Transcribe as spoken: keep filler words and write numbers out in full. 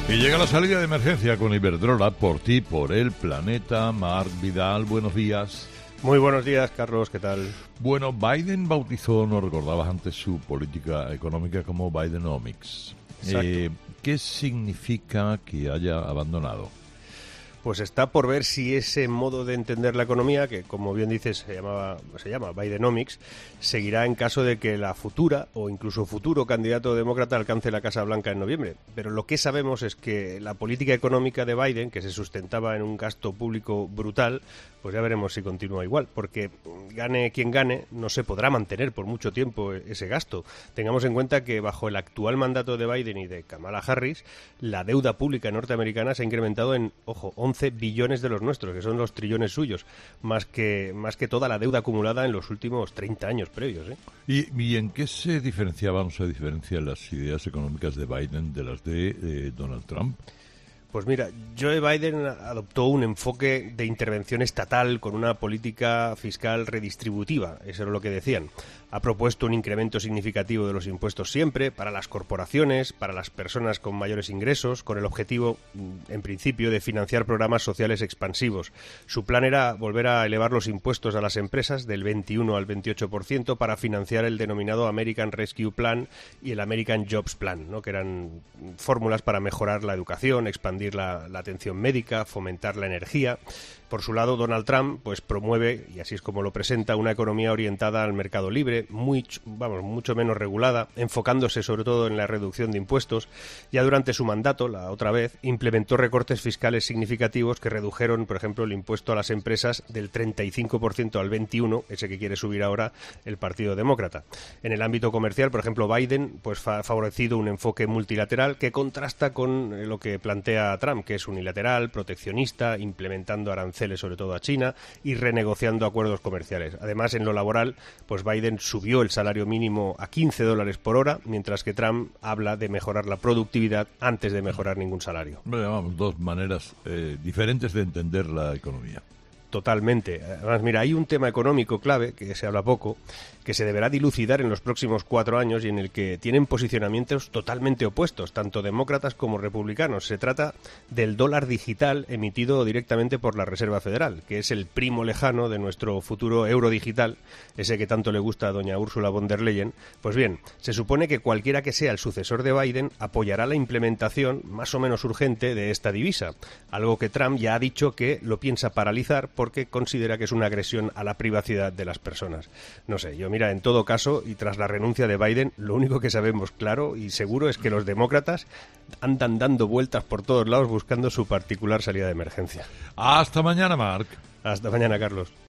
Y llega la salida de emergencia con Iberdrola, por ti, por el planeta. Marc Vidal, buenos días. Muy buenos días, Carlos, ¿qué tal? Bueno, Biden bautizó, nos recordabas antes, su política económica como Bidenomics. Eh, ¿Qué significa que haya abandonado? Pues está por ver si ese modo de entender la economía, que como bien dices se llamaba, se llama Bidenomics, seguirá en caso de que la futura o incluso futuro candidato demócrata alcance la Casa Blanca en noviembre. Pero lo que sabemos es que la política económica de Biden, que se sustentaba en un gasto público brutal, pues ya veremos si continúa igual, porque gane quien gane, no se podrá mantener por mucho tiempo ese gasto. Tengamos en cuenta que bajo el actual mandato de Biden y de Kamala Harris, la deuda pública norteamericana se ha incrementado en, ojo, once billones de los nuestros, que son los trillones suyos, más que más que toda la deuda acumulada en los últimos treinta años previos, ¿eh? ¿Y, y en qué se diferenciaban o se diferencian las ideas económicas de Biden de las de eh, Donald Trump? Pues mira, Joe Biden adoptó un enfoque de intervención estatal con una política fiscal redistributiva, eso era lo que decían. Ha propuesto un incremento significativo de los impuestos siempre, para las corporaciones, para las personas con mayores ingresos, con el objetivo, en principio, de financiar programas sociales expansivos. Su plan era volver a elevar los impuestos a las empresas del veintiuno al veintiocho por ciento para financiar el denominado American Rescue Plan y el American Jobs Plan, ¿no?, que eran fórmulas para mejorar la educación, expandir la, la atención médica, fomentar la energía. Por su lado, Donald Trump pues promueve, y así es como lo presenta, una economía orientada al mercado libre, muy, vamos, mucho menos regulada, enfocándose sobre todo en la reducción de impuestos. Ya durante su mandato, la otra vez, implementó recortes fiscales significativos que redujeron, por ejemplo, el impuesto a las empresas del treinta y cinco por ciento al veintiuno por ciento, ese que quiere subir ahora el Partido Demócrata. En el ámbito comercial, por ejemplo, Biden pues ha favorecido un enfoque multilateral que contrasta con lo que plantea Trump, que es unilateral, proteccionista, implementando aranceles sobre todo a China y renegociando acuerdos comerciales. Además, en lo laboral, pues Biden subió el salario mínimo a quince dólares por hora, mientras que Trump habla de mejorar la productividad antes de mejorar ningún salario. Bueno, vamos, dos maneras eh, diferentes de entender la economía. Totalmente. Además, mira, hay un tema económico clave, que se habla poco, que se deberá dilucidar en los próximos cuatro años y en el que tienen posicionamientos totalmente opuestos, tanto demócratas como republicanos. Se trata del dólar digital emitido directamente por la Reserva Federal, que es el primo lejano de nuestro futuro euro digital, ese que tanto le gusta a doña Ursula von der Leyen. Pues bien, se supone que cualquiera que sea el sucesor de Biden apoyará la implementación más o menos urgente de esta divisa, algo que Trump ya ha dicho que lo piensa paralizar porque considera que es una agresión a la privacidad de las personas. No sé, yo mira, en todo caso, y tras la renuncia de Biden, lo único que sabemos claro y seguro es que los demócratas andan dando vueltas por todos lados buscando su particular salida de emergencia. Hasta mañana, Marc. Hasta mañana, Carlos.